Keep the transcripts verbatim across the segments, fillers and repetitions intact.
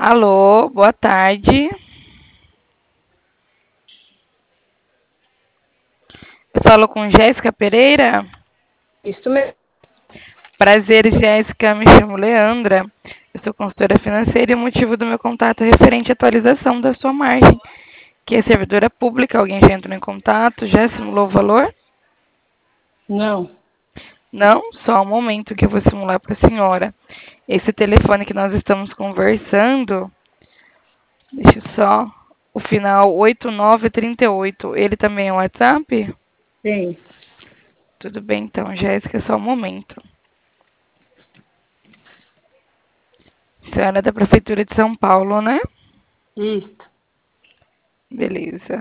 Alô, boa tarde. Eu falo com Jéssica Pereira. Isso mesmo. Prazer, Jéssica. Me chamo Leandra. Eu sou consultora financeira e o motivo do meu contato é referente à atualização da sua margem, que é servidora pública. Alguém já entrou em contato? Já simulou o valor? Não. Não? Só um momento que eu vou simular para a senhora. Esse telefone que nós estamos conversando, deixa eu só. O final oito nove três oito. Ele também é o WhatsApp? Sim. Tudo bem, então, Jéssica, só um momento. Senhora é da Prefeitura de São Paulo, né? Isso. Beleza.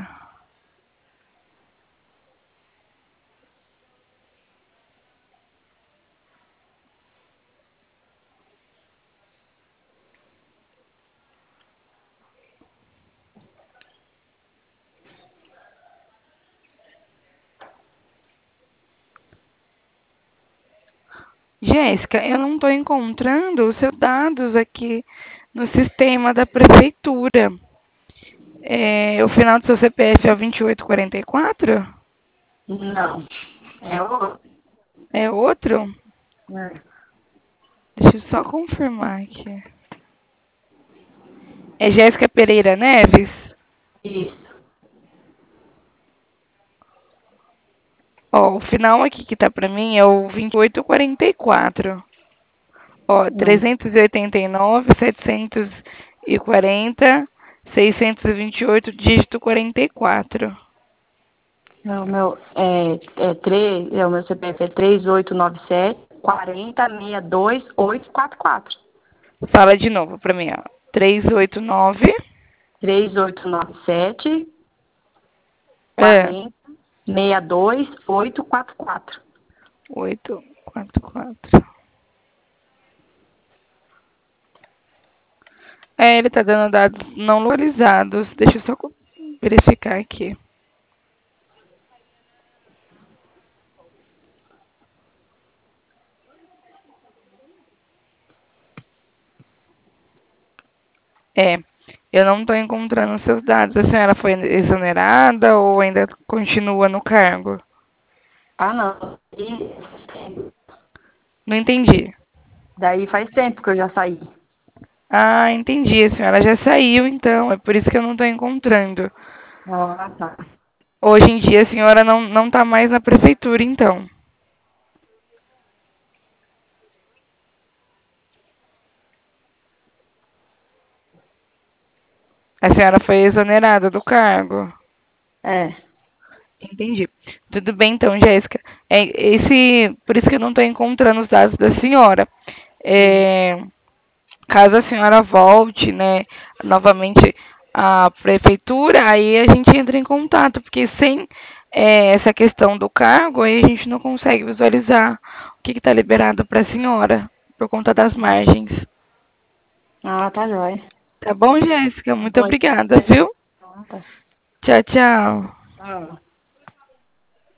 Jéssica, eu não estou encontrando os seus dados aqui no sistema da Prefeitura. É, o final do seu C P F é o vinte e oito quarenta e quatro? Não. É o. É outro? É. Deixa eu só confirmar aqui. É Jéssica Pereira Neves? Isso. Ó, o final aqui que tá para mim é o vinte e oito quarenta e quatro. Ó, Não. trezentos e oitenta e nove, setecentos e quarenta, seiscentos e vinte e oito, dígito quarenta e quatro. Não, meu. É, é, três, é, o meu C P F é três oito nove sete quarenta sessenta e dois oito quatro quatro. Fala de novo para mim, ó. trezentos e oitenta e nove, três oito nove sete é, quarenta sessenta e dois oito quatro quatro. oito quatro quatro. É, ele tá dando dados não localizados. Deixa eu só verificar aqui. É, eu não estou encontrando os seus dados. A senhora foi exonerada ou ainda continua no cargo? Ah, não. E faz tempo. Não entendi. Daí faz tempo que eu já saí. Ah, entendi. A senhora já saiu, então. É por isso que eu não estou encontrando. Ah, tá. Hoje em dia a senhora não não está mais na prefeitura, então. A senhora foi exonerada do cargo. É. Entendi. Tudo bem, então, Jéssica. É, esse, por isso que eu não estou encontrando os dados da senhora. Hum. É, caso a senhora volte, né, novamente à prefeitura, aí a gente entra em contato, porque sem é, essa questão do cargo, aí a gente não consegue visualizar o que está liberado para a senhora, por conta das margens. Ah, tá jóia. Tá bom, Jéssica? Muito Bom, então. obrigada, viu? Ah, tá. Tchau, tchau. Ah.